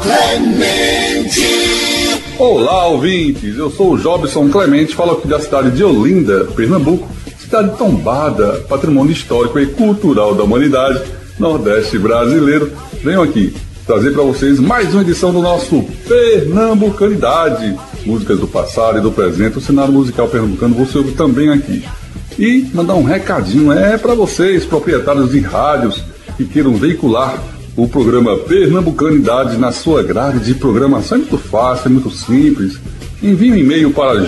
Clemente. Olá, ouvintes, eu sou o Jobson Clemente, falo aqui da cidade de Olinda, Pernambuco, cidade tombada, patrimônio histórico e cultural da humanidade, Nordeste brasileiro. Venho aqui trazer para vocês mais uma edição do nosso Pernambucanidade, músicas do passado e do presente, o cenário musical pernambucano você ouve também aqui. E mandar um recadinho para vocês, proprietários de rádios que queiram veicular o programa Pernambucanidade na sua grade de programação. É muito fácil, é muito simples. Envie um e-mail para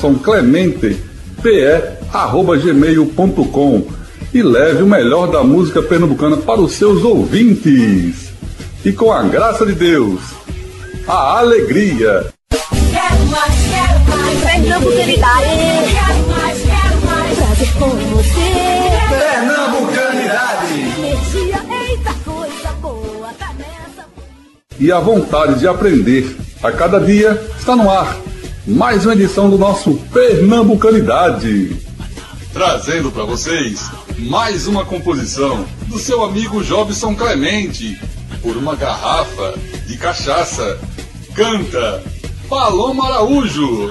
jobsonclemente@gmail.com e leve o melhor da música pernambucana para os seus ouvintes. E com a graça de Deus, a alegria. Quero mais, Pernambucanidade. Quero mais, prazer com você. Pernambucanidade. Energia, eita coisa boa, tá nessa. E a vontade de aprender a cada dia está no ar. Mais uma edição do nosso Pernambucanidade. Trazendo para vocês mais uma composição do seu amigo Jobson Clemente. Por uma garrafa de cachaça. Canta Paloma Araújo.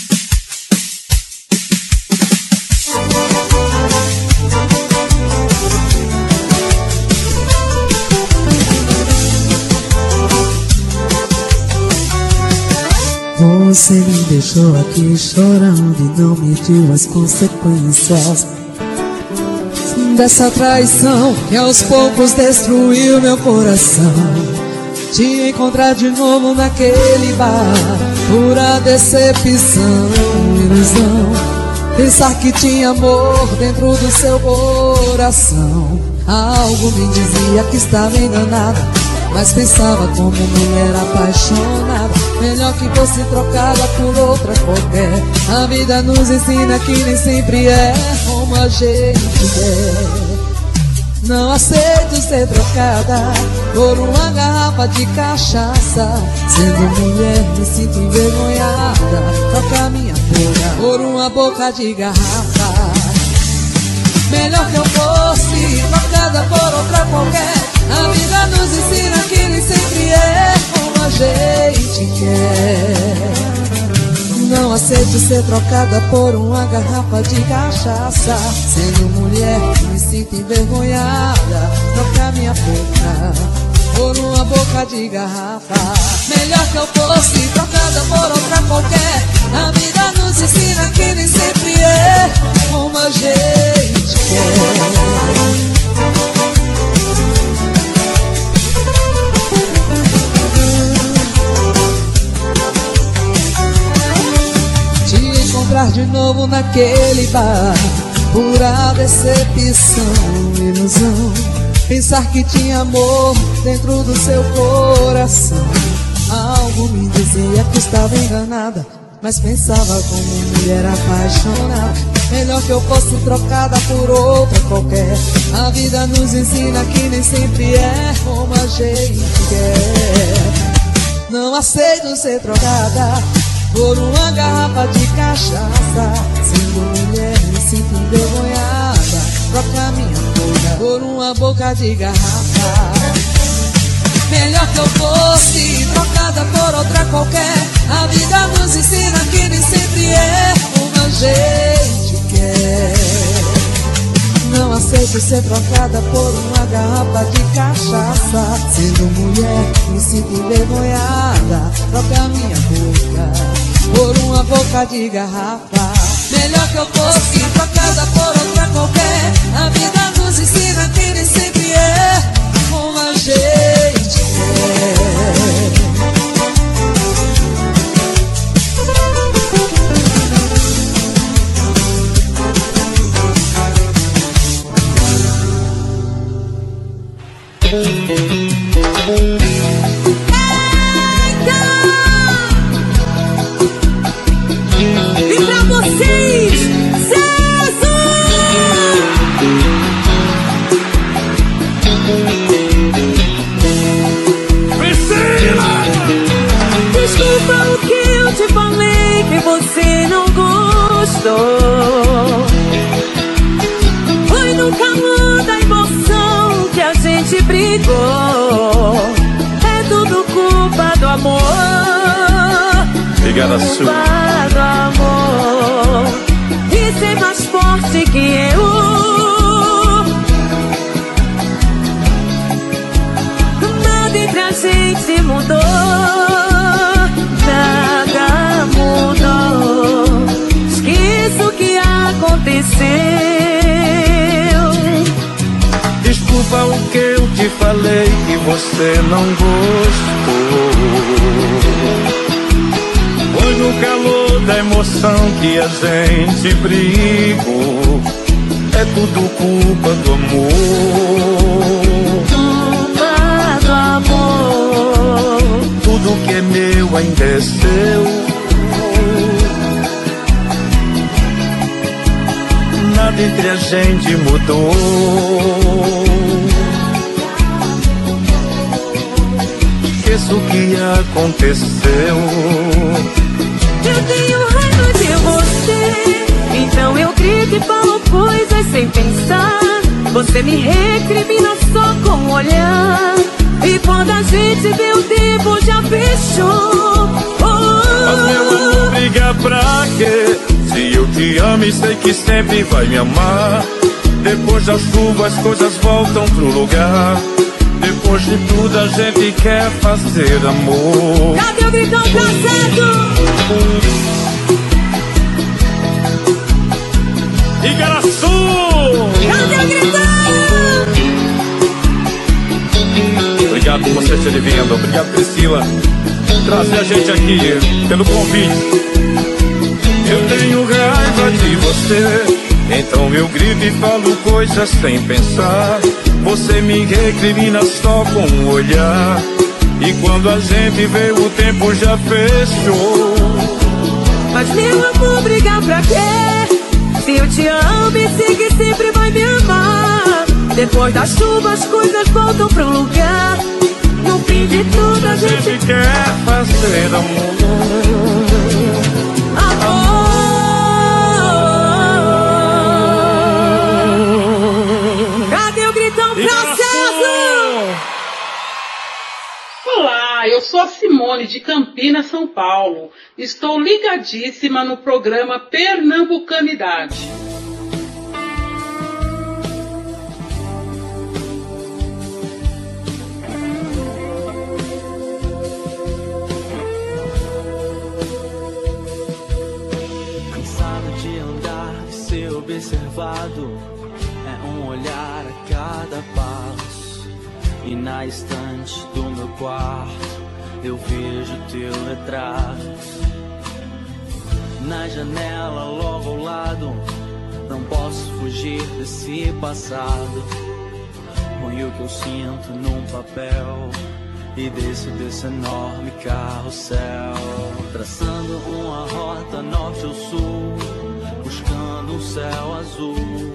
Você me deixou aqui chorando e não mediu as consequências dessa traição que aos poucos destruiu meu coração. Te encontrar de novo naquele bar, pura decepção, ilusão. Pensar que tinha amor dentro do seu coração. Algo me dizia que estava enganada, mas pensava como mulher apaixonada. Melhor que fosse trocada por outra qualquer. A vida nos ensina que nem sempre é como a gente quer. Não aceito ser trocada por uma garrafa de cachaça. Sendo mulher me sinto envergonhada. Trocar minha boca por uma boca de garrafa. Melhor que eu fosse trocada por outra qualquer. A vida nos ensina que nem sempre é como a gente quer. Não aceito ser trocada por uma garrafa de cachaça. Sendo mulher, me sinto envergonhada. Trocar minha boca por uma boca de garrafa. Melhor que eu fosse trocada por outra qualquer. A vida nos ensina que nem sempre é como a gente quer. Encontrar de novo naquele bar, pura decepção, ilusão. Pensar que tinha amor dentro do seu coração. Algo me dizia que estava enganada, mas pensava como mulher apaixonada. Melhor que eu fosse trocada por outra qualquer. A vida nos ensina que nem sempre é como a gente quer. Não aceito ser trocada por uma garrafa de cachaça. Sendo mulher me sinto envergonhada. Trocar minha boca por uma boca de garrafa. Melhor que eu fosse trocada por outra qualquer. A vida nos ensina que nem sempre é como a gente quer. Não aceito ser trocada por uma garrafa de cachaça. Sendo mulher me sinto envergonhada. Trocar minha boca por uma boca de garrafa. Melhor que eu fosse trocada por outra qualquer. A vida nos ensina que nem sempre é como a gente quer. E pra vocês, desculpa o que eu te falei que você não gostou. Foi no calor da emoção que a gente brigou. É tudo culpa do Igaraçu. Do amor e ser mais forte que eu. Nada entre a gente mudou, nada mudou. Esqueço o que aconteceu. Desculpa o que eu te falei que você não gostou. Foi no calor da emoção que a gente brigou. É tudo culpa do amor. Culpa do amor. Tudo que é meu ainda é seu. Nada entre a gente mudou. Esqueço o que aconteceu. Eu tenho raiva de você, então eu grito e falo coisas sem pensar. Você me recrimina só com um olhar. E quando a gente vê o tempo já fechou. Mas meu amor, briga pra quê? Se eu te amo e sei que sempre vai me amar. Depois da chuva as coisas voltam pro lugar. Depois de tudo a gente quer fazer amor. Cadê o gritão pra certo? Igaraçu! Cadê o gritão? Obrigado por você ter vindo. Obrigado, Priscila. Trazer a gente aqui pelo convite. Eu tenho raiva de você, então eu grito e falo coisas sem pensar. Você me recrimina só com um olhar. E quando a gente vê o tempo já fechou. Mas meu amor, brigar pra quê? Se eu te amo e sei que sempre vai me amar. Depois da chuva as coisas voltam pro lugar. No fim de tudo a gente quer fazer amor. Cadê o gritão pra César? Olá, eu sou a Simone de Campinas, São Paulo. Estou ligadíssima no programa Pernambucanidade. Cansado de andar e ser observado. É um olhar a cada passo. E na estante do meu quarto eu vejo teu retrato. Na janela logo ao lado, não posso fugir desse passado. Ponho o que eu sinto num papel e desço desse enorme carrossel. Traçando uma rota norte ou sul, buscando um céu azul.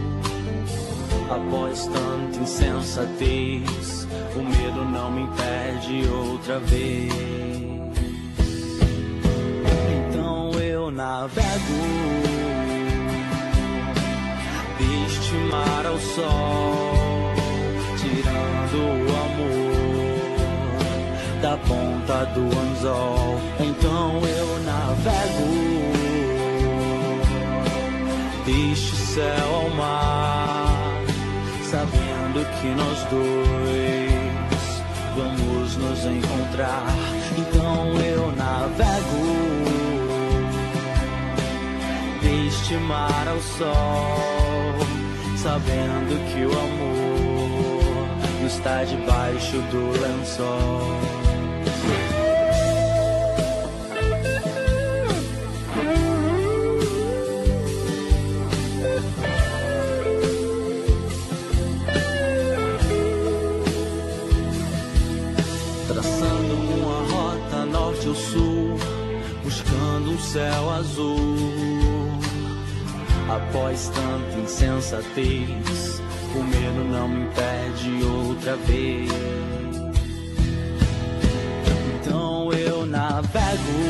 Após tanta insensatez, o medo não me impede outra vez. Então eu navego deste mar ao sol, tirando o amor da ponta do anzol. Então eu navego deste céu ao mar, sabendo que nós dois vamos nos encontrar. Então eu navego deste mar ao sol, sabendo que o amor não está debaixo do lençol. Traçando uma rota norte ou sul, buscando um céu azul. Após tanta insensatez, o medo não me impede outra vez. Então eu navego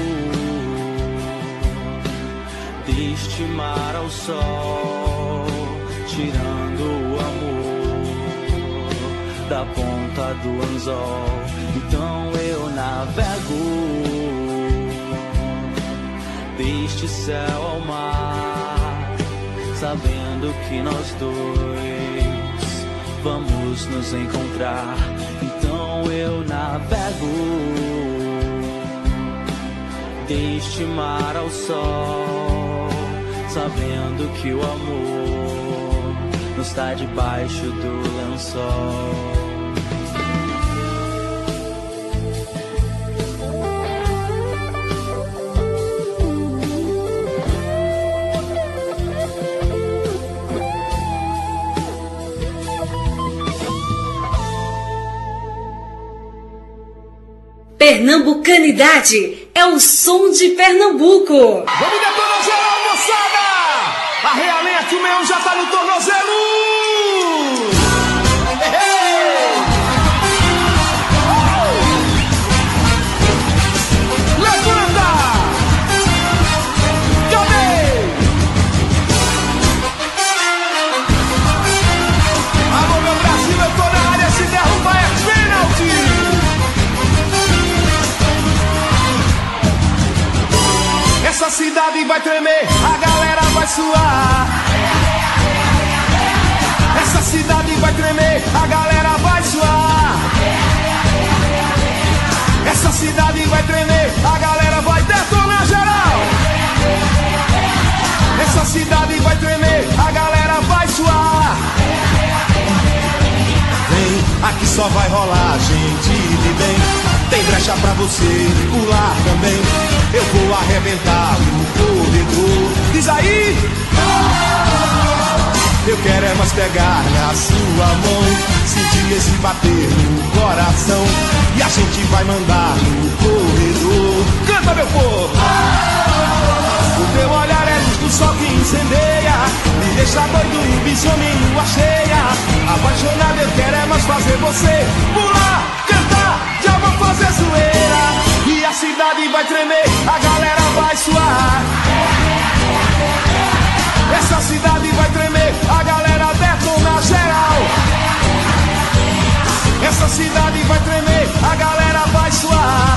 deste mar ao sol, tirando o amor da ponta do anzol. Então eu navego deste céu ao mar, sabendo que nós dois vamos nos encontrar. Então eu navego deste mar ao sol, sabendo que o amor não está debaixo do lençol. Pernambucanidade é o som de Pernambuco. Vamos detonar geral, moçada! Arreia que o meão já tá no tornozelo! Levanta! Cadê? Alô, meu Brasil, eu tô na área, se derrubar é pênalti! Essa cidade vai tremer, a galera vai suar. Essa cidade vai tremer, a galera vai suar. Essa cidade vai tremer, a galera vai detonar geral. Essa cidade vai tremer, a galera vai suar. Vem, aqui só vai rolar gente de bem. Tem brecha pra você pular também. Eu vou arrebentar no corredor. Diz aí! Eu quero é mais pegar na sua mão, sentir esse bater no coração. E a gente vai mandar no corredor. Canta, meu povo! O teu olhar é luz do sol que incendeia, me deixa doido e bichone em lua cheia. Apaixonado eu quero é mais fazer você pular, cantar, já vou fazer zoeira. E a cidade vai tremer, a galera vai suar. Essa cidade vai tremer, a galera detona geral. Essa cidade vai tremer, a galera vai suar.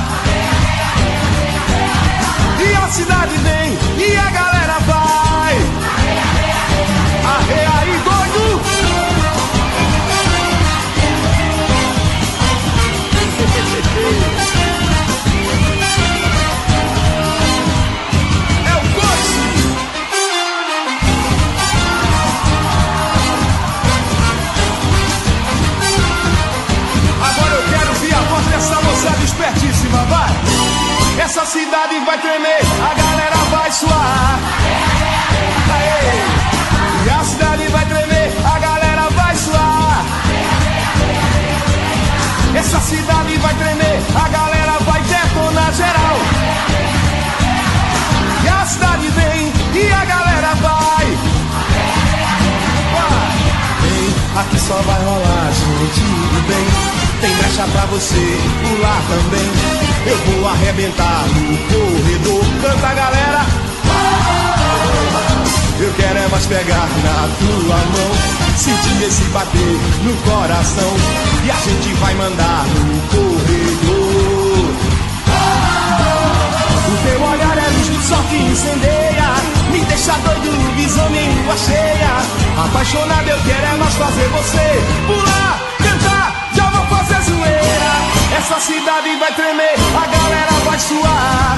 E a cidade vem, e a galera vai. Arreia aí, doido! É o coice! Agora eu quero ver a voz dessa moçada espertíssima, vai! Essa cidade vai tremer, a galera vai suar. Aê. E a cidade vai tremer, a galera vai suar. Essa cidade vai tremer, a galera vai detonar geral. E a cidade vem, e a galera vai. Vem, aqui só vai rolar gente do bem. Tem brecha pra você pular também. Eu vou arrebentar no corredor. Canta, galera. Eu quero é mais pegar na tua mão, sentir esse bater no coração. E a gente vai mandar no corredor. O teu olhar é luz do sol que incendeia, me deixa doido, visão em lua cheia. Apaixonado eu quero é mais fazer você pular, cantar, já vou fazer zoeira. Essa cidade vai tremer, a galera vai suar.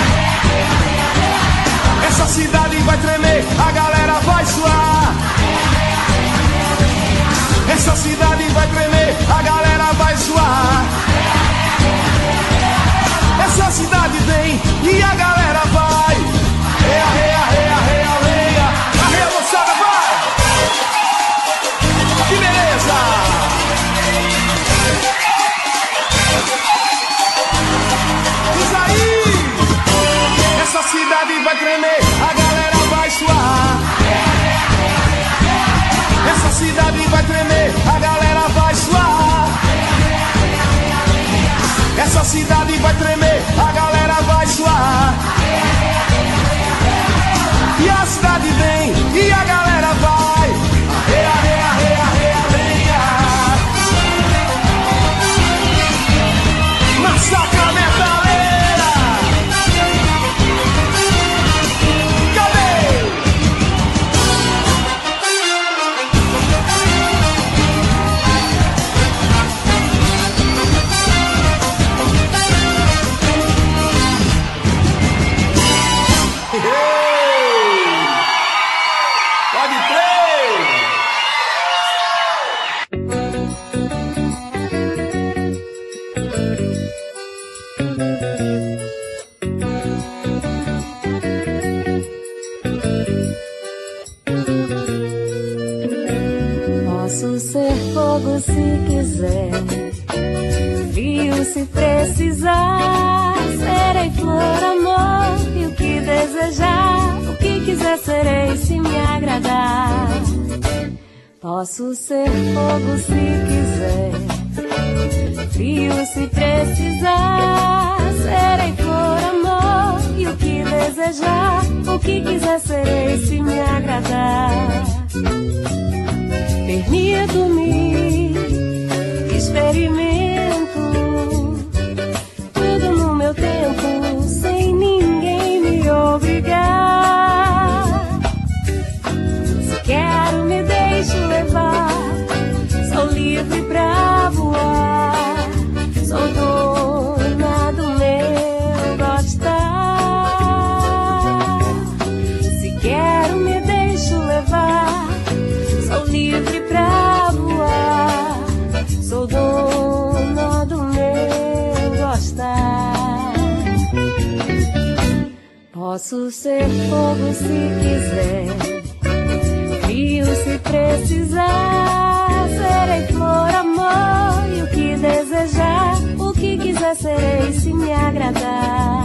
Essa cidade vai tremer, a galera vai suar. Essa cidade vai tremer, a galera vai suar. Essa cidade vem e a galera vai. Arreia, arreia, arreia, arreia, arreia. Arreia, moçada, vai! Que beleza! Diz aí! Essa cidade vai tremer, a galera vai suar. Essa cidade vai tremer, a galera vai suar. Essa cidade vai tremer, a galera vai suar. E a cidade vem, e a galera vai. Arreia, arreia, arreia, arreia, arreia. Massacra metaleira. quiser, frio se precisar. Serei flor, amor, e o que desejar, o que quiser serei se me agradar. Posso ser fogo se quiser, frio se precisar. Serei flor, amor, e o que desejar, o que quiser serei se me agradar. Permito-me, experimento tudo no meu tempo, sem ninguém me obrigar. Se quero me deixo levar, sou livre pra voar, sou dona do meu gostar. Se quero me deixo levar, sou livre pra voar, sou dona do meu gostar. Posso ser fogo se quiser, frio se precisar. Serei flor, amor, e o que desejar, o que quiser serei se me agradar.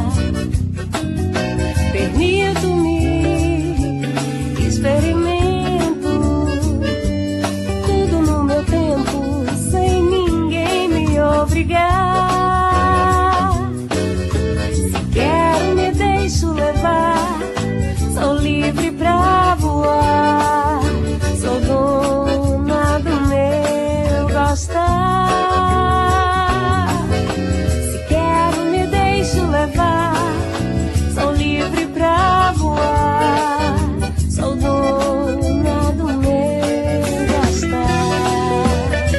Permito-me, experimento tudo no meu tempo, sem ninguém me obrigar. Se quero me deixo levar, sou livre pra voar, sou dona do meu gostar. Se quero me deixo levar, sou livre pra voar, sou dona do meu gostar.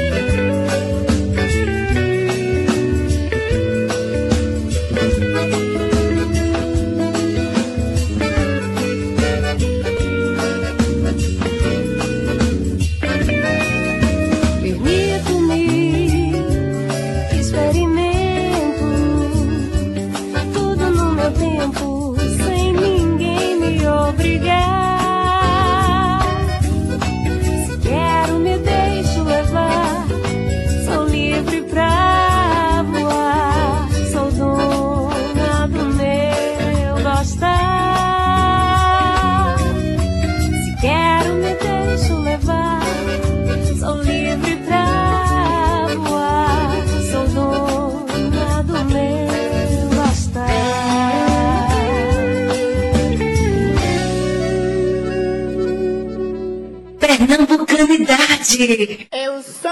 Permito-me, experimento tudo no meu tempo, sem ninguém me obrigar. Se quero me deixo levar, sou livre pra voar, sou dona do meu gostar. Se quero me deixo levar, sou livre pra voar, sou dona do meu gostar. Pernambucanidade. Eu sou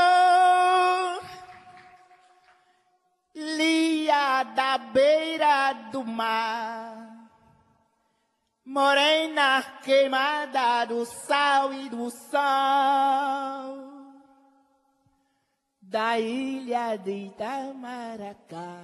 Lia da beira do mar, morena queimada do sal e do sol, da ilha de Itamaracá.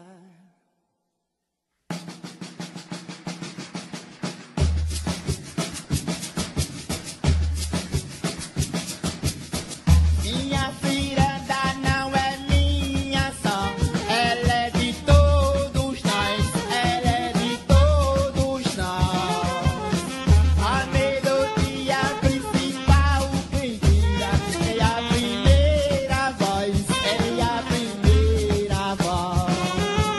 Minha ciranda não é minha só, ela é de todos nós, ela é de todos nós. A melodia principal quem tira é a primeira voz, é a primeira voz.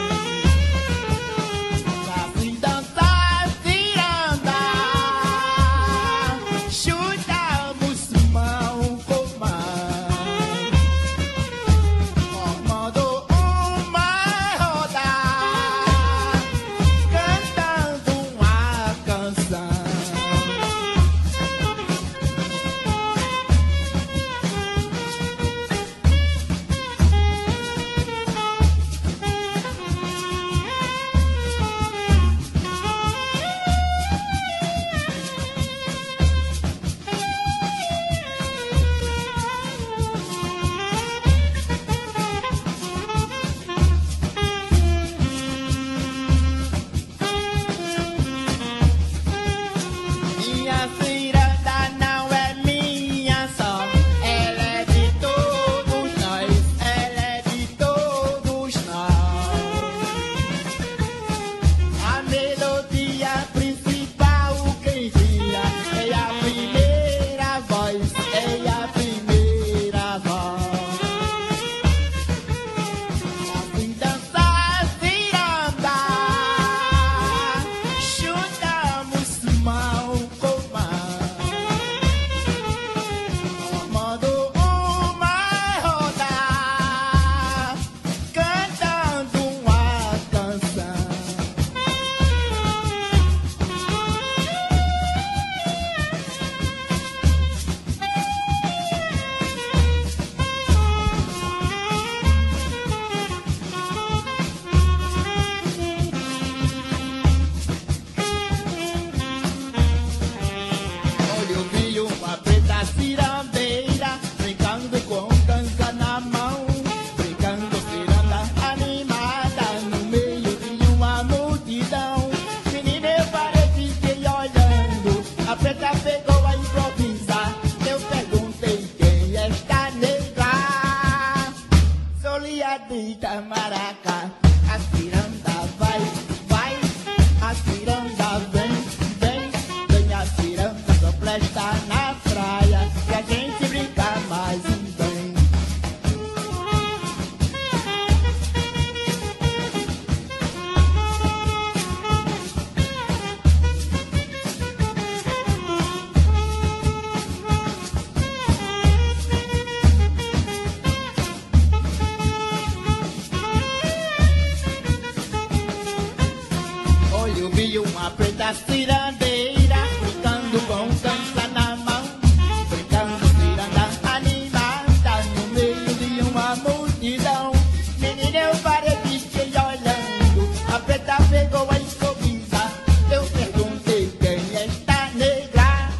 vi uma preta cirandeira brincando com dança na mão, brincando ciranda animada no meio de uma multidão. Menina, eu parei e fiquei olhando, a preta pegou a escovita. Eu perguntei quem é esta negra,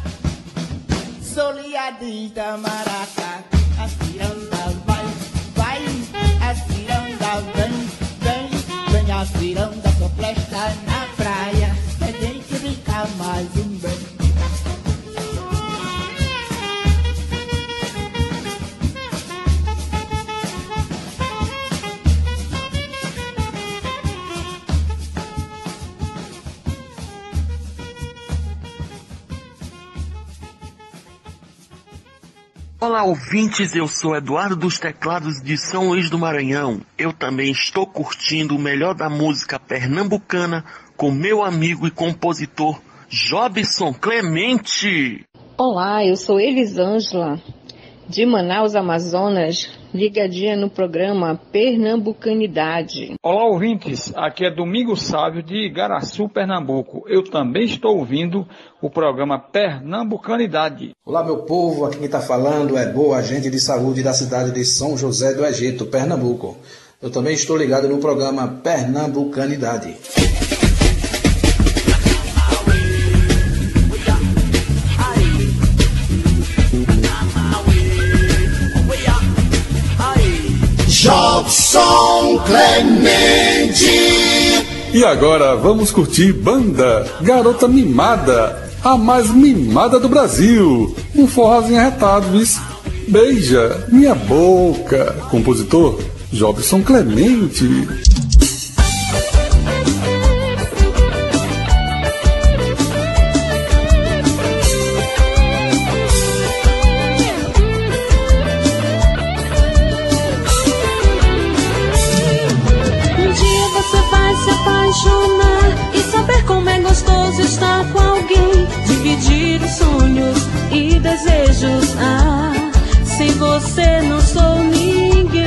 soleadita maracá. A ciranda vai, vai, a ciranda vem a ciranda só presta na praia, é gente brincar mais um bem. Olá, ouvintes, eu sou Eduardo dos Teclados de São Luís do Maranhão. Eu também estou curtindo o melhor da música pernambucana com meu amigo e compositor Jobson Clemente. Olá, eu sou Elisângela, de Manaus, Amazonas, ligadinha no programa Pernambucanidade. Olá, ouvintes, aqui é Domingos Sávio de Igaraçu, Pernambuco. Eu também estou ouvindo o programa Pernambucanidade. Olá, meu povo, aqui quem está falando é Boa, agente de saúde da cidade de São José do Egito, Pernambuco. Eu também estou ligado no programa Pernambucanidade. Jobson Clemente. E agora vamos curtir banda Garota Mimada, a mais mimada do Brasil. Um forrozinho arretado, isso. Beija minha boca. Compositor Jobson Clemente. E saber como é gostoso estar com alguém, dividir os sonhos e desejos. Ah, sem você não sou ninguém.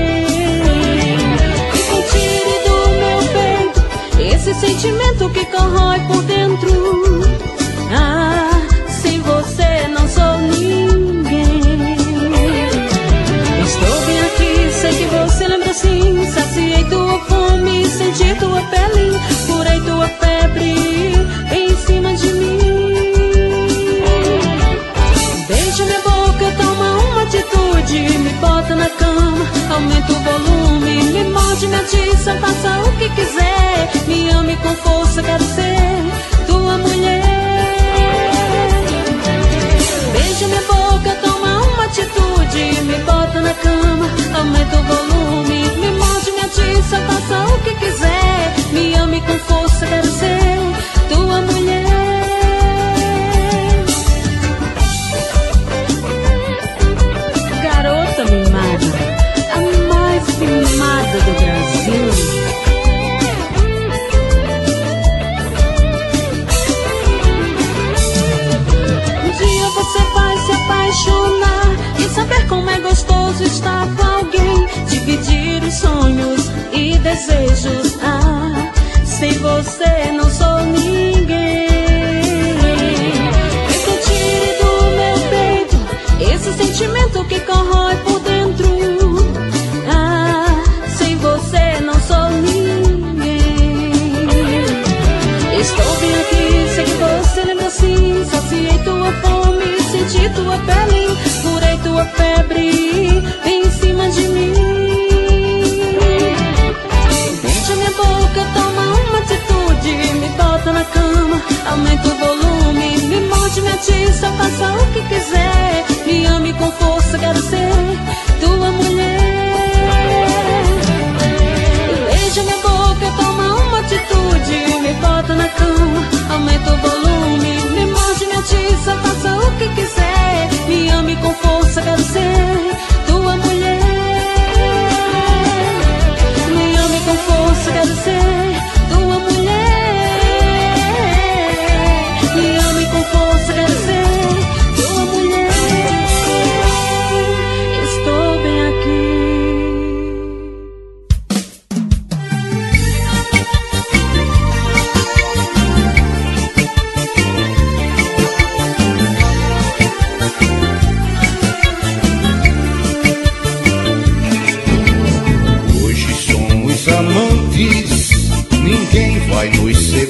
E tire do meu peito esse sentimento que corrói por dentro. Ah, sem você não sou ninguém. Estou bem aqui, sei que você lembra sim. Saciei tua fome, senti tua pele, curei tua febre em cima de mim. Beija minha boca, toma uma atitude, me bota na cama, aumenta o volume, me morde, me atiça, faça o que quiser, me ame com força, quero ser tua mulher. Beija minha boca, toma uma atitude, me bota na cama, aumenta o volume, me morde, me atiça, faça o que quiser, me ame com força, quero ser tua mulher. Garota mimada, a mais mimada do Brasil. Você vai se apaixonar e saber como é gostoso estar com alguém, dividir os sonhos e desejos. Ah, sem você não sou ninguém. Então tire do meu peito esse sentimento que corrói por dentro. Ah, sem você não sou ninguém. Estou bem aqui, sei que você lembra sim. Saciei tua fome, senti tua pele, curei tua febre em cima de mim. Beija minha boca, toma uma atitude, me bota na cama, aumenta o volume, me morde, me atiça, faça o que quiser, me ame com força, quero ser tua mulher. Beija minha boca, toma uma atitude, me bota na cama, aumenta o volume, me morde, me atiça, faça o que quiser, me ame com força, quero ser tua mulher. Me ame com força, quero ser tua mulher. Me ame com força, quero ser tua mulher. Estou bem aqui.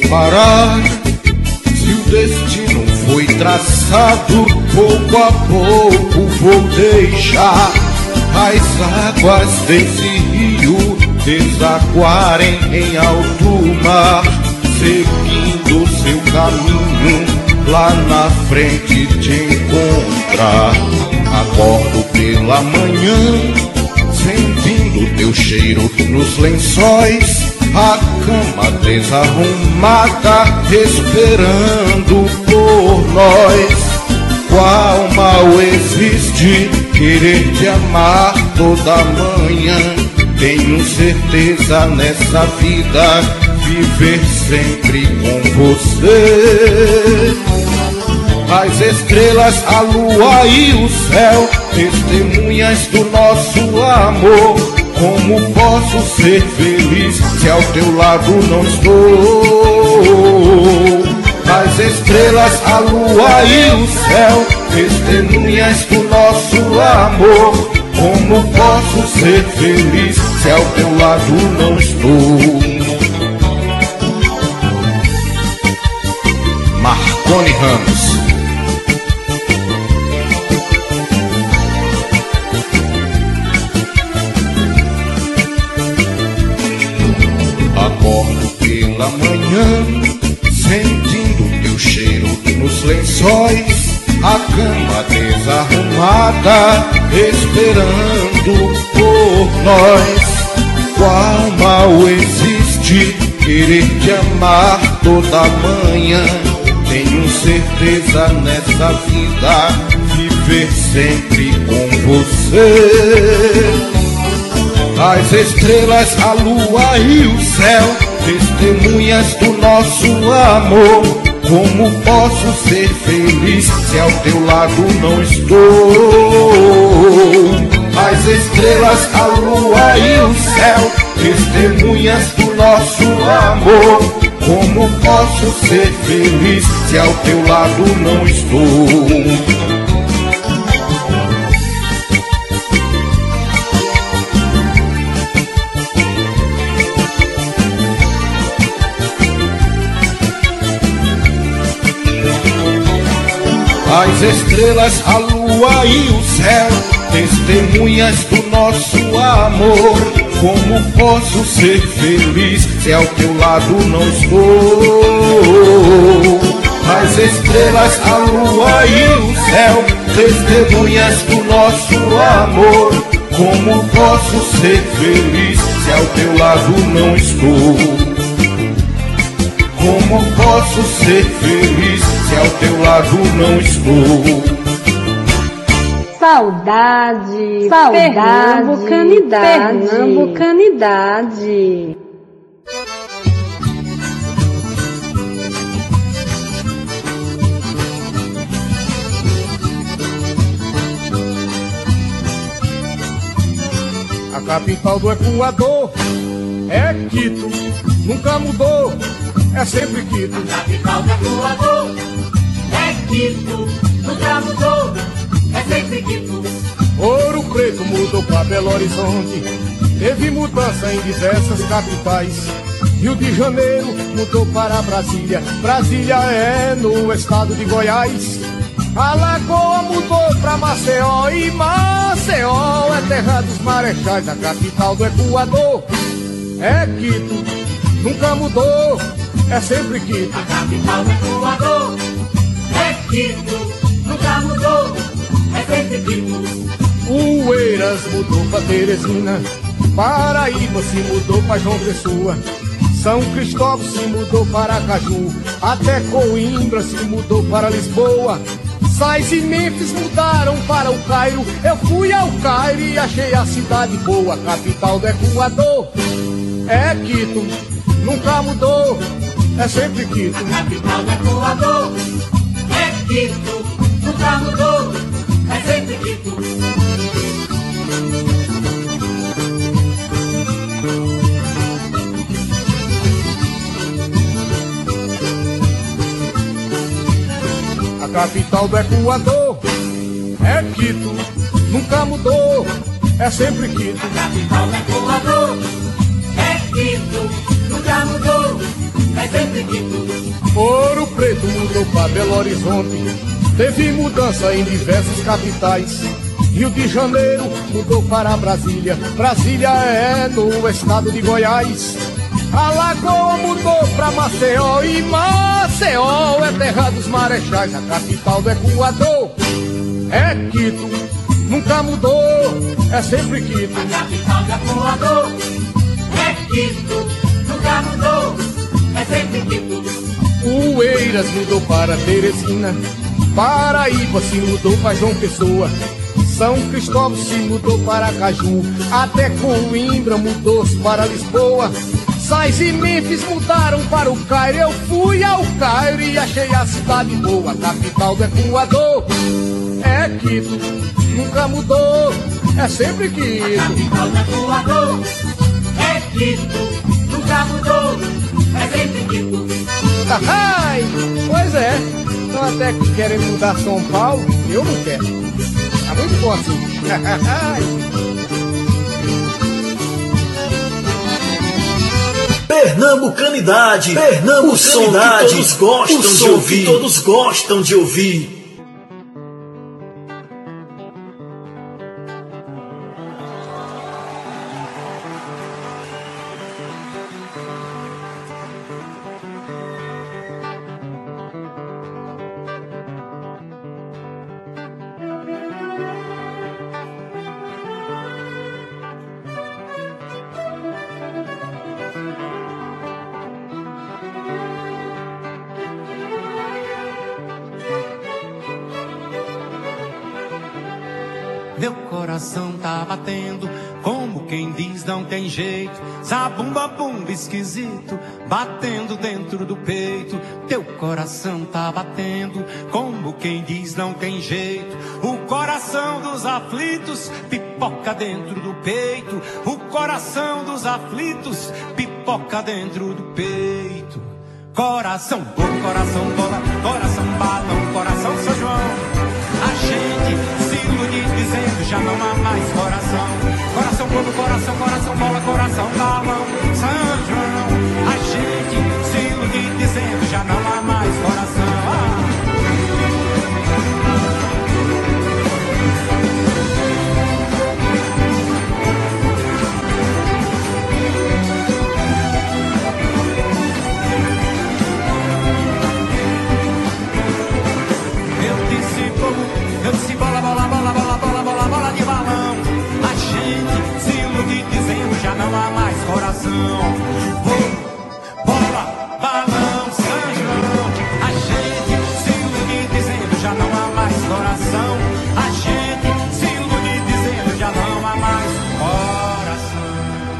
parar. Se o destino foi traçado, pouco a pouco vou deixar as águas desse rio desaguarem em alto mar, seguindo seu caminho, lá na frente te encontrar. Acordo pela manhã, sentindo teu cheiro nos lençóis, a cama desarrumada, esperando por nós. Qual mal existe querer te amar toda manhã? Tenho certeza nessa vida viver sempre com você. As estrelas, a lua e o céu, testemunhas do nosso amor. Como posso ser feliz se ao teu lado não estou? As estrelas, a lua e o céu, testemunhas do nosso amor. Como posso ser feliz se ao teu lado não estou? Marconi Ramos. Acordo pela manhã, sentindo teu cheiro nos lençóis, a cama desarrumada, esperando por nós. Qual mal existe querer te amar toda manhã? Tenho certeza nessa vida viver sempre com você. As estrelas, a lua e o céu, testemunhas do nosso amor. Como posso ser feliz se ao teu lado não estou? As estrelas, a lua e o céu, testemunhas do nosso amor. Como posso ser feliz se ao teu lado não estou? As estrelas, a lua e o céu, testemunhas do nosso amor. Como posso ser feliz se ao teu lado não estou? As estrelas, a lua e o céu, testemunhas do nosso amor. Como posso ser feliz se ao teu lado não estou? Como posso ser feliz se ao teu lado não estou? Saudade, Pernambucanidade, Pernambucanidade. A capital do Equador é Quito, nunca mudou, é sempre Quito. A capital do Equador é Quito, nunca mudou, é sempre Quito. Ouro Preto mudou pra Belo Horizonte, teve mudança em diversas capitais. Rio de Janeiro mudou para Brasília, Brasília é no estado de Goiás. Alagoa mudou pra Maceió e Maceió é terra dos marechais. A capital do Equador é Quito, nunca mudou, é sempre Quito. A capital do Equador é Quito, nunca mudou, é sempre Quito. Oeiras mudou pra Teresina, Paraíba se mudou pra João Pessoa, São Cristóvão se mudou para Aracaju, até Coimbra se mudou para Lisboa. Sais e Memphis mudaram para o Cairo, eu fui ao Cairo e achei a cidade boa. A capital do Equador é Quito, nunca mudou, é sempre Quito. A capital do Equador é Quito, nunca mudou, é sempre Quito. A capital do Equador é Quito, nunca mudou, é sempre Quito. A capital do Equador é Quito, nunca mudou, é sempre Quito. Ouro Preto mudou para Belo Horizonte, teve mudança em diversas capitais. Rio de Janeiro mudou para Brasília, Brasília é no estado de Goiás. Alagoas mudou para Maceió e Maceió é terra dos marechais. A capital do Equador é Quito, nunca mudou, é sempre Quito. A capital do Equador é Quito, nunca mudou, é sempre Quito. Oeiras mudou para Teresina, Paraíba se mudou para João Pessoa, São Cristóvão se mudou para Caju, até Coimbra mudou-se para Lisboa. Sais e Memphis mudaram para o Cairo. Eu fui ao Cairo e achei a cidade boa. A capital do Equador é Quito, nunca mudou, é sempre Quito. A capital do Equador é Quito, nunca mudou, é sempre Quito. Ai, pois é, estão até que querem mudar São Paulo, eu não quero. Tá muito bom assim. Pernambucanidade, o som que todos gostam de ouvir, todos gostam de ouvir. Meu coração tá batendo, como quem diz não tem jeito. Zabumba bumba esquisito, batendo dentro do peito. Teu coração tá batendo, como quem diz não tem jeito. O coração dos aflitos pipoca dentro do peito. O coração dos aflitos pipoca dentro do peito. Coração bom, coração bola, coração balão, coração São João. A gente se ilude dizendo já não há mais coração. Coração bobo, coração, coração bola, coração balão, São João. A gente se ilude dizendo já não há mais coração. Eu disse bola, bola, bola, bola, bola, bola, bola de balão. A gente se ilude dizendo já não há mais coração. Bola, balão, São João. A gente se ilude dizendo já não há mais coração. A gente se ilude dizendo já não há mais coração.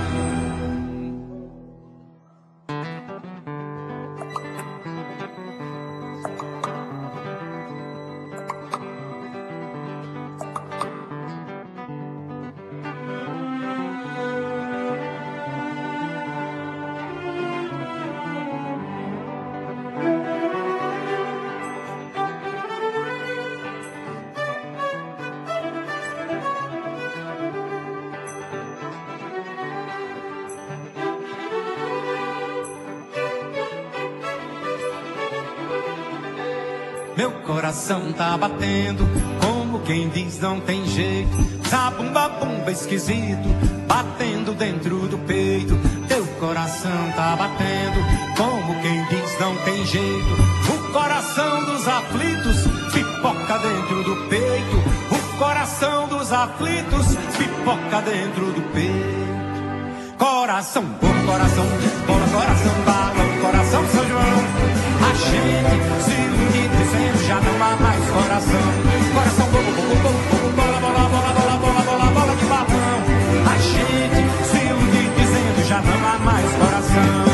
Meu coração tá batendo, como quem diz não tem jeito. Zabumba bumba esquisito, batendo dentro do peito. Teu coração tá batendo, como quem diz não tem jeito. O coração dos aflitos pipoca dentro do peito. O coração dos aflitos pipoca dentro do peito. Coração bom, coração bola, coração balão, coração São João. A gente se ilude dizendo já não há mais coração. Coração bobo, bobo, bobo, bobo, bola, bola, bola, bola, bola, bola, bola de balão. A gente se ilude dizendo já não há mais coração.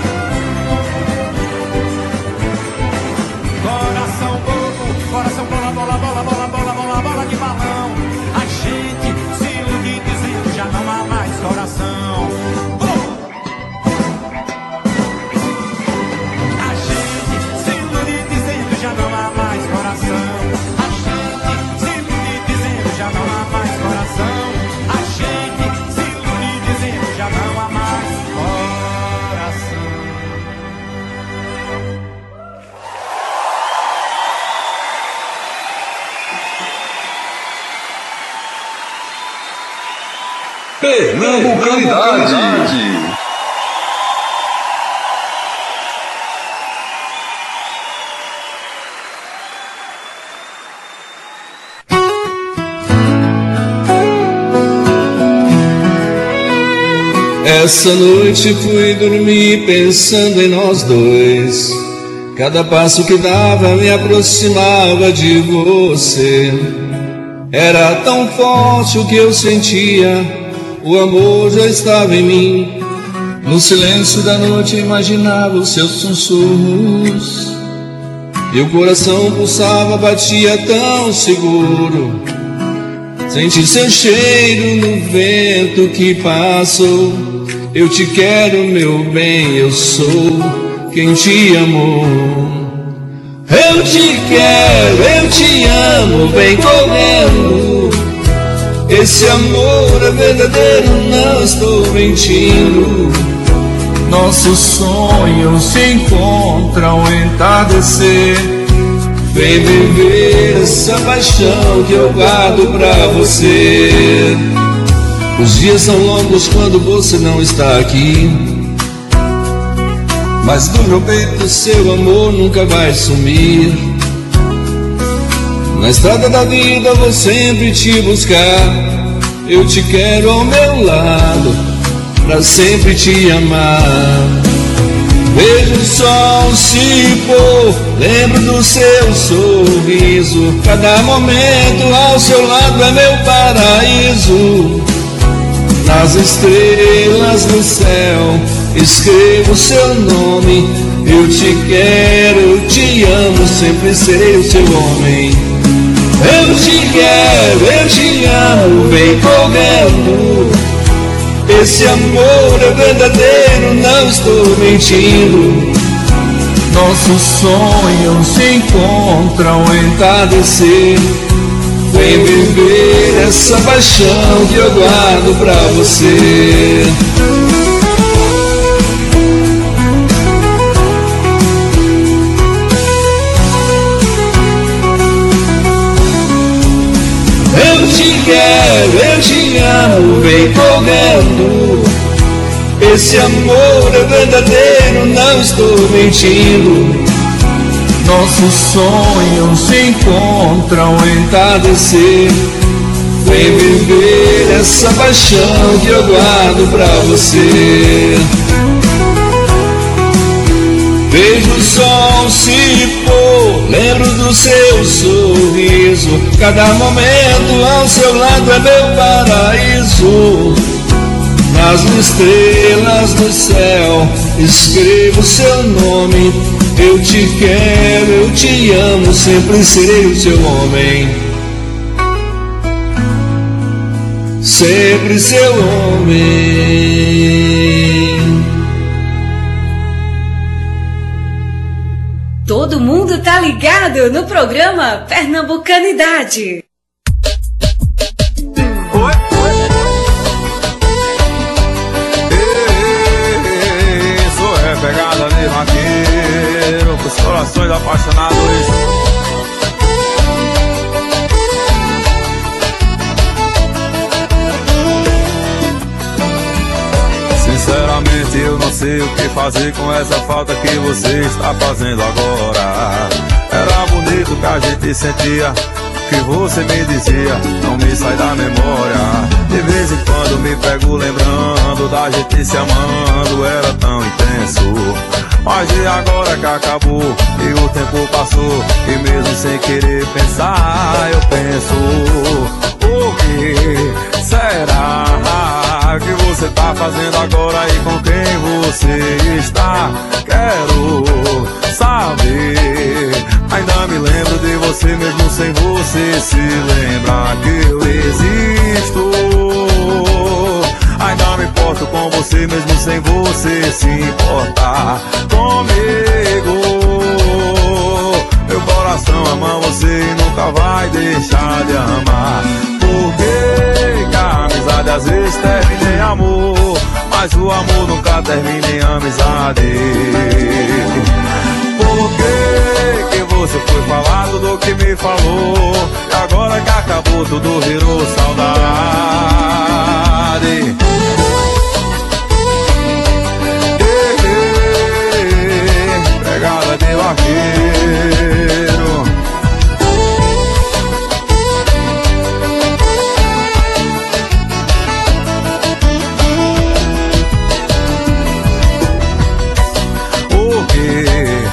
Coração bobo, coração bola, Pernambucanidade. Essa noite fui dormir pensando em nós dois. Cada passo que dava me aproximava de você. Era tão forte o que eu sentia, o amor já estava em mim. No silêncio da noite imaginava os seus sussurros, e o coração pulsava, batia tão seguro. Senti seu cheiro no vento que passou. Eu te quero, meu bem, eu sou quem te amou. Eu te quero, eu te amo, vem correndo. Esse amor é verdadeiro, não estou mentindo. Nossos sonhos se encontram em entardecer. Vem viver essa paixão que eu guardo pra você. Os dias são longos quando você não está aqui, mas do meu peito seu amor nunca vai sumir. Na estrada da vida vou sempre te buscar. Eu te quero ao meu lado, pra sempre te amar. Vejo o sol se pôr, lembro do seu sorriso. Cada momento ao seu lado é meu paraíso. Nas estrelas do céu escrevo seu nome. Eu te quero, eu te amo, sempre serei o seu homem. Eu te quero, eu te amo, vem correndo. Esse amor é verdadeiro, não estou mentindo. Nossos sonhos se encontram em entardecer. Vem viver essa paixão que eu guardo pra você. Eu te quero, eu te amo, vem correndo. Esse amor é verdadeiro, não estou mentindo. Nossos sonhos se encontram em entardecer. Vem viver essa paixão que eu guardo pra você. Vejo o sol se pôr, lembro do seu sorriso. Cada momento ao seu lado é meu paraíso. Nas estrelas do céu escrevo seu nome. Eu te quero, eu te amo, sempre serei o seu homem. Sempre seu homem. Todo mundo tá ligado no programa Pernambucanidade. Isso é pegada de vaqueiro, os corações apaixonados. Sinceramente eu não sei o que fazer com essa falta que você está fazendo agora. Era bonito o que a gente sentia, que você me dizia, não me sai da memória. De vez em quando me pego lembrando da gente se amando, era tão intenso. Mas e agora que acabou e o tempo passou, e mesmo sem querer pensar eu penso, o que será que você tá fazendo agora e com quem você está? Quero saber. Ainda me lembro de você mesmo sem você se lembrar que eu existo. Ainda me importo com você mesmo sem você se importar comigo. Meu coração ama você e nunca vai deixar de amar. Porque a amizade às vezes termina em amor, mas o amor nunca termina em amizade. Por que você foi falar tudo que me falou, e agora que acabou tudo virou saudade? Pegada de vaqueiro. O que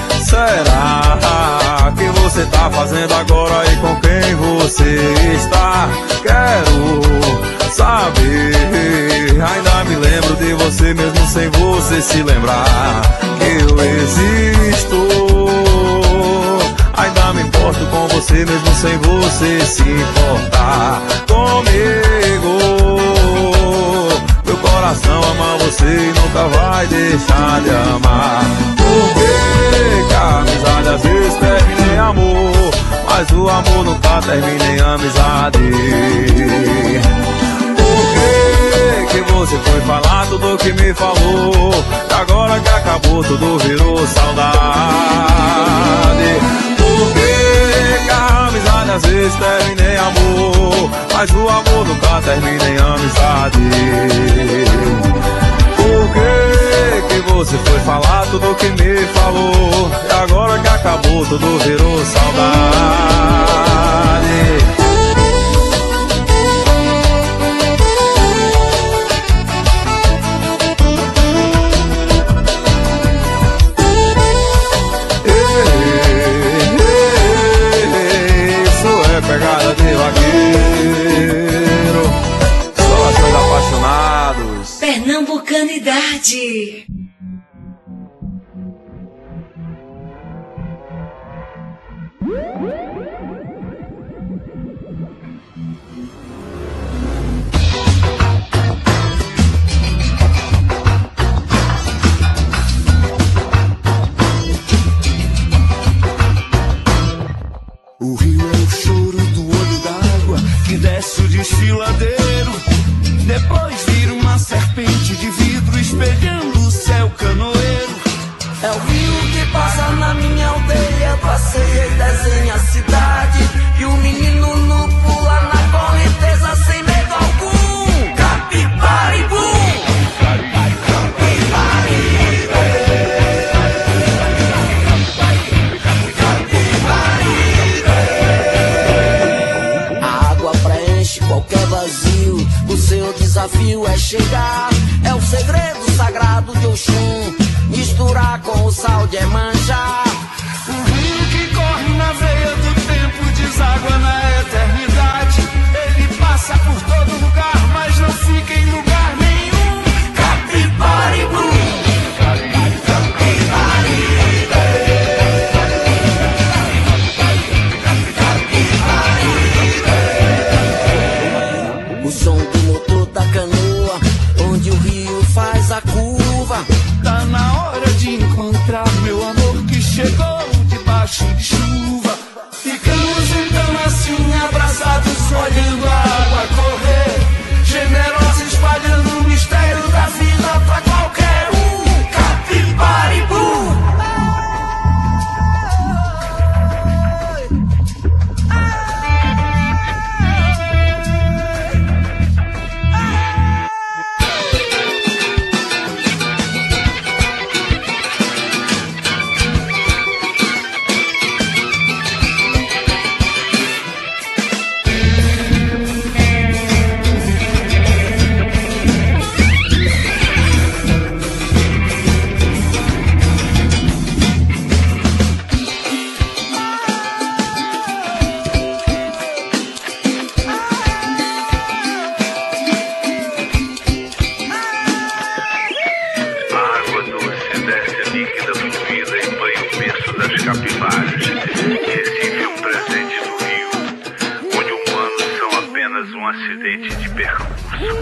será que você tá fazendo agora e com quem você está? Quero saber. Ainda me lembro de você mesmo sem você se lembrar que eu existo. Ainda me importo com você mesmo sem você se importar comigo. Meu coração ama você e nunca vai deixar de amar. Porque que a amizade às vezes termina em amor, mas o amor nunca termina em amizade. Que você foi falar tudo que me falou, e agora que acabou tudo virou saudade. Porque que a amizade às vezes termina em amor, mas o amor nunca termina em amizade. Porque que você foi falar tudo que me falou, e agora que acabou tudo virou saudade. Pegada de vaqueiro, só as coisas apaixonados. Pernambucanidade. O rio é o choro do olho d'água que desce o desfiladeiro. Depois vira uma serpente de vidro espelhando o céu canoeiro. É o rio que passa na minha aldeia, passeia e desenha a cidade. E o menino nu pula na correnteza sem medo algum. Capibaribu! Qualquer vazio, o seu desafio é chegar. É o segredo sagrado de Oxum, misturar com o sal de Emanjá. O rio que corre na veia do tempo deságua na eternidade. Ele passa por todo lugar, mas não fica em lugar nenhum. Capibaribu! Faz a curva. Tá na hora de encontrar meu amor que chegou debaixo de chuva. Ficamos então assim abraçados, olhando a água correr, generosa espalhando o mistério da vida pra qualquer um. Capibaribu! acidente de percurso.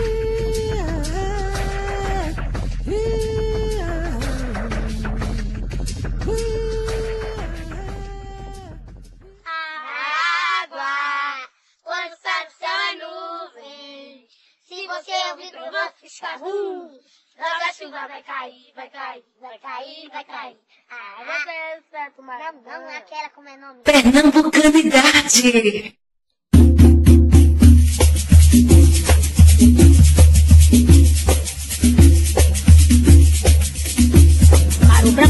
Logo a chuva vai cair, vai cair, vai cair, vai cair. Ah, você vai tomar banho. Não, aquela como é nome. Pernambucanidade.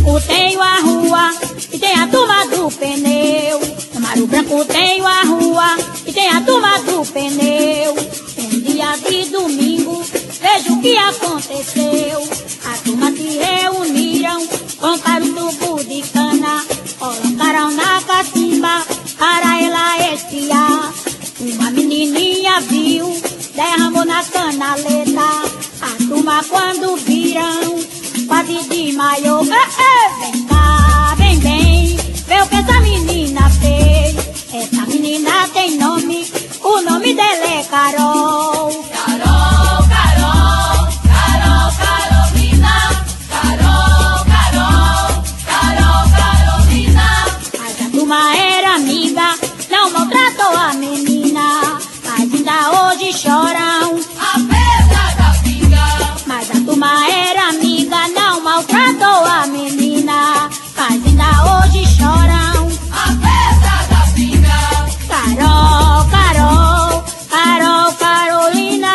Branco tenho a rua e tem a turma do pneu. No Mar Branco tenho a rua e tem a turma do pneu. Um dia de domingo, vejo o que aconteceu. A turma se reuniram, compraram um tubo de cana, colocaram na cacimba para ela espiar. Uma menininha viu, derramou na canaleta. A turma quando viram, quase desmaiou. Vem cá, vem bem, vê o que essa menina fez. Essa menina tem nome, o nome dela é Carol. Carol, Carol, Carol, Carolina. Carol, Carol, Carol, Carolina. Mas a turma era amiga, não maltratou a menina. Mas ainda hoje choram a perda da pinga. Mas a turma era amiga, não maltratou a menina. Mas ainda hoje choram a perda da pinga. Carol, Carol, Carol, Carolina.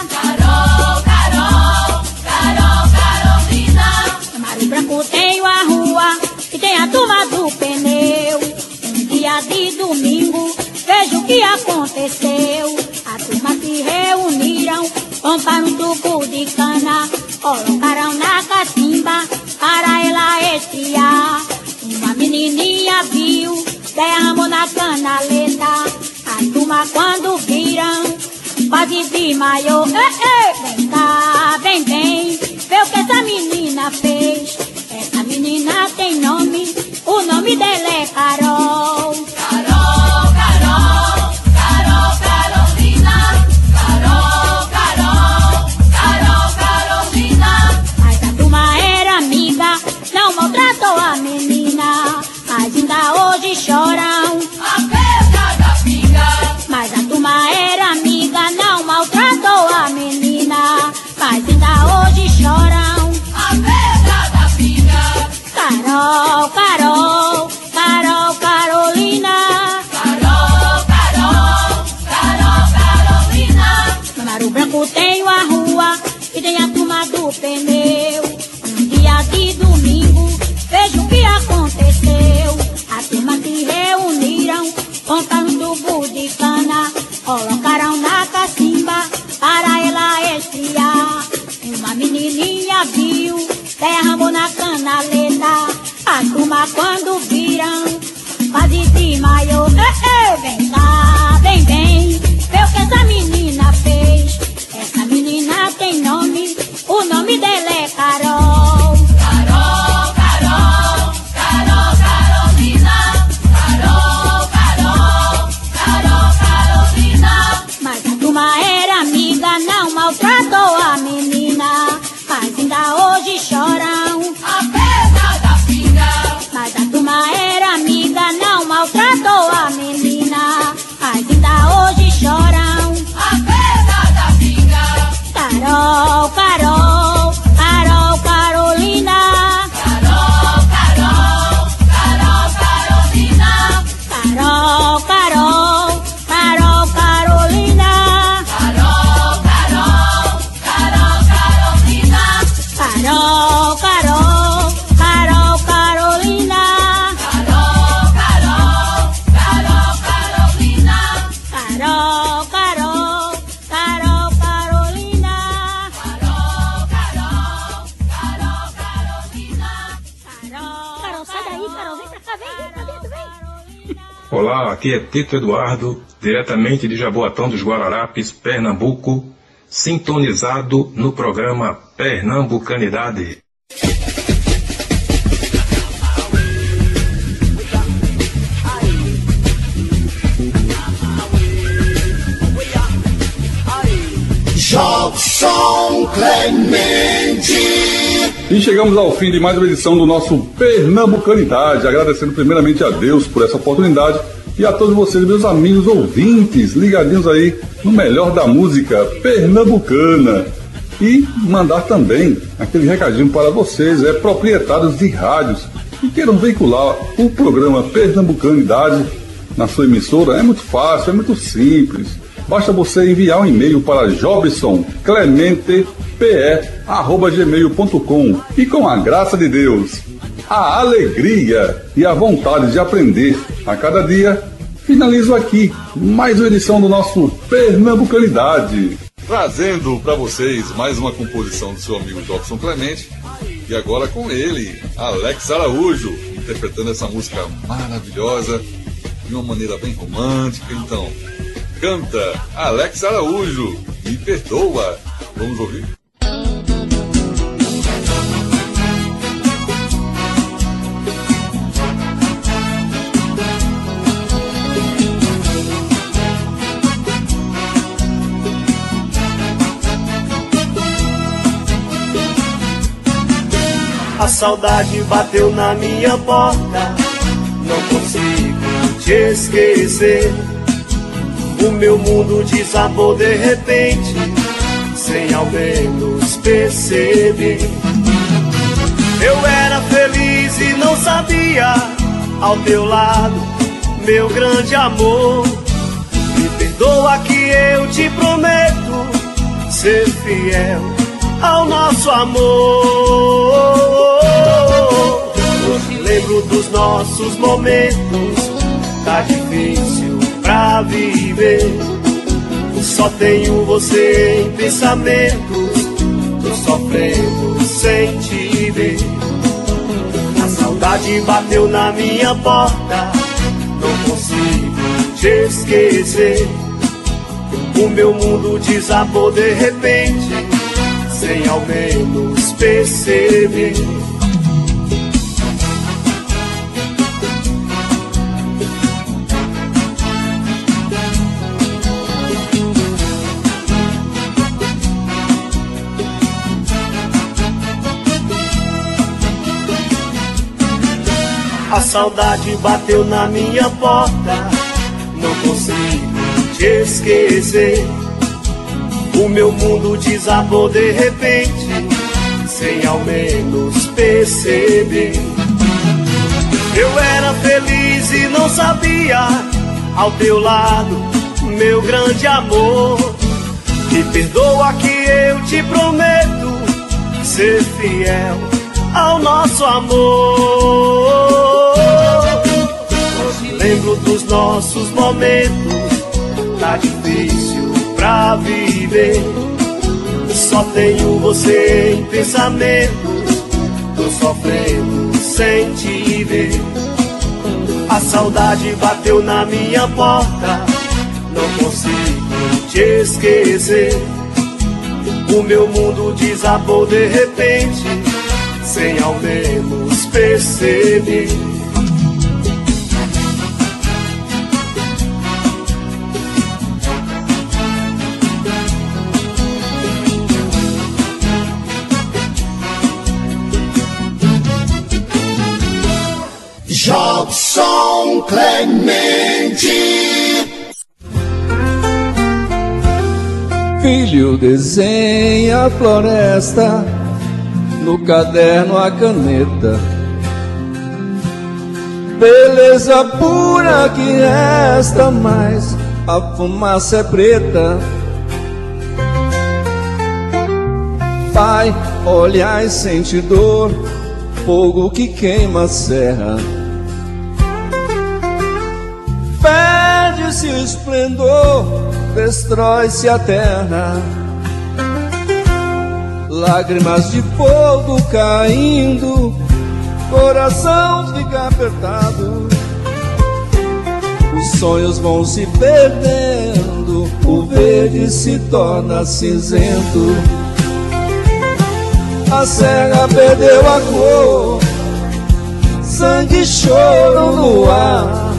Carol, Carol, Carol, Carolina. No Mar Branco tenho a rua e tem a turma do pneu. Um dia de domingo, vejo o que aconteceu. A turma se reuniram, compraram um tubo de cana, colocaram na cacimba para ela espiar. Uma menininha viu, derramou na canaleta. A turma quando viram, quase desmaiou. Vem cá, vem bem, vê o que essa menina fez. Essa menina tem nome, o nome dela é Carol. Carol, Carol, Carol, Carolina. Carol, Carol, Carol, Carolina. Mas a turma era amiga, não maltratou a menina. Mas ainda hoje choram a perda da pinga. Mas a turma era amiga, não maltratou a menina. Mas ainda hoje choram a perda da pinga. Carol, Carol, Carol, Carolina. Carol, Carol, Carol, Carolina. No Mar Branco tenho a rua e tem a turma do pneu. Um dia de domingo, vejo o que aconteceu. A turma se reuniram, compraram um tubo de cana, colocaram na cacimba para ela esfriar. Uma menininha viu, derramou na canaleta. A turma quando viram, quase desmaiou. Vem cá, vem bem, vê o que essa menina fez. Essa menina tem nome, o nome dela é Carol. Carol, Carol, Carol, Carolina. Carol, Carol, Carol, Carolina. Mas a turma era amiga, não maltratou a menina. Mas ainda hoje choram a perda da pinga. Mas a turma era amiga, não maltratou a menina. Mas ainda hoje choram a perda da pinga. Carol, Carol, Carol, Carolina. Carol, Carol, Carol, Carolina. Carol, Carol, Carol, Carolina. Carol, Carol, Carol, Carolina. Carol, Carol, Carol, Carolina. Carol, Carol, Carol, Carolina. Carol, Carol, Carol, Carolina. Carol, Carol, Carol, Carolina. Carol, sai daí, Carol, vem pra cá, vem pra dentro, vem. Olá, aqui é Tito Eduardo, diretamente de Jaboatão dos Guararapes, Pernambuco, sintonizado no programa Pernambucanidade. Jobson Clemente. E chegamos ao fim de mais uma edição do nosso Pernambucanidade, agradecendo primeiramente a Deus por essa oportunidade e a todos vocês, meus amigos ouvintes, ligadinhos aí no melhor da música pernambucana. E mandar também aquele recadinho para vocês, proprietários de rádios que queiram veicular o programa Pernambucanidade na sua emissora. É muito fácil, é muito simples. Basta você enviar um e-mail para jobsonclementepr@gmail.com e com a graça de Deus, a alegria e a vontade de aprender a cada dia, finalizo aqui mais uma edição do nosso Pernambucanidade, trazendo para vocês mais uma composição do seu amigo Jobson Clemente, e agora com ele, Alex Araújo, interpretando essa música maravilhosa de uma maneira bem romântica. Então, canta Alex Araújo, Me Perdoa. Vamos ouvir? A saudade bateu na minha porta, não consigo te esquecer. O meu mundo desabou de repente, sem ao menos perceber. Eu era feliz e não sabia, ao teu lado, meu grande amor. Me perdoa que eu te prometo ser fiel ao nosso amor. Hoje lembro dos nossos momentos, tá difícil pra viver. Só tenho você em pensamentos, tô sofrendo sem te ver. A saudade bateu na minha porta, não consigo te esquecer. O meu mundo desabou de repente, sem ao menos perceber. A saudade bateu na minha porta, não consigo te esquecer. O meu mundo desabou de repente, sem ao menos perceber. Eu era feliz e não sabia, ao teu lado, meu grande amor. Me perdoa que eu te prometo ser fiel ao nosso amor. Hoje lembro dos nossos momentos, tá difícil pra viver. Só tenho você em pensamentos, tô sofrendo sem te ver. A saudade bateu na minha porta, não consigo te esquecer. O meu mundo desabou de repente, sem ao menos perceber. Jobson Clemente. Filho, desenha a floresta, no caderno a caneta. Beleza pura que resta, mas a fumaça é preta. Pai, olha e sente dor, fogo que queima a serra. Perde-se o esplendor, destrói-se a terra. Lágrimas de fogo caindo, coração fica apertado. Os sonhos vão se perdendo, o verde se torna cinzento. A serra perdeu a cor, sangue e choro no ar,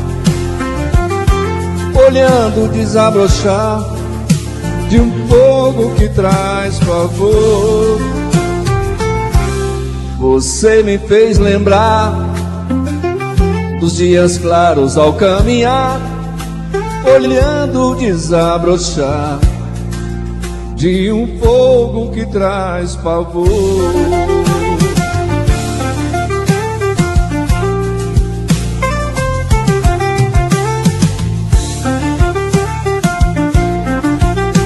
olhando desabrochar de um fogo que traz pavor. Você me fez lembrar dos dias claros ao caminhar, olhando desabrochar de um fogo que traz pavor.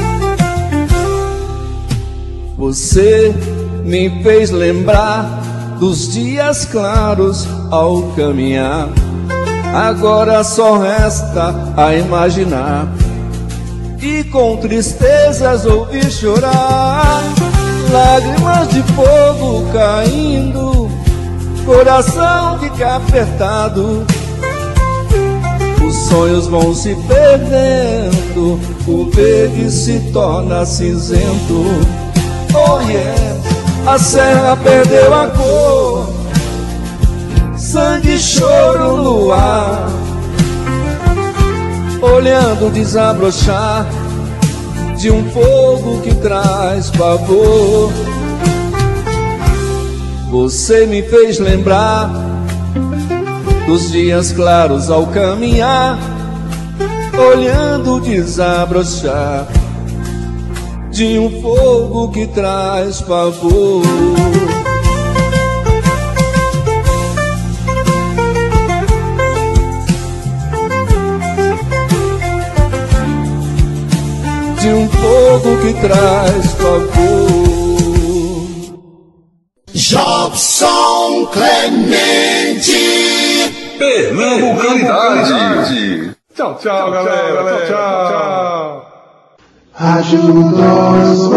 Você me fez lembrar dos dias claros ao caminhar. Agora só resta a imaginar e com tristezas ouvir chorar, lágrimas de fogo caindo, coração fica apertado. Os sonhos vão se perdendo, o verde se torna cinzento. Oh yeah, a serra perdeu a cor, sangue e choro no ar, olhando desabrochar de um fogo que traz pavor. Você me fez lembrar dos dias claros ao caminhar, olhando desabrochar de um fogo que traz pavor. De um fogo que traz pavor. Jobson Clemente, Pernambucanidade. Tchau, tchau, galera. Tchau. Rádio das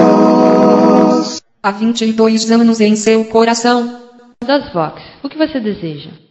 Vox. Há 22 anos em seu coração. Das Vox, o que você deseja?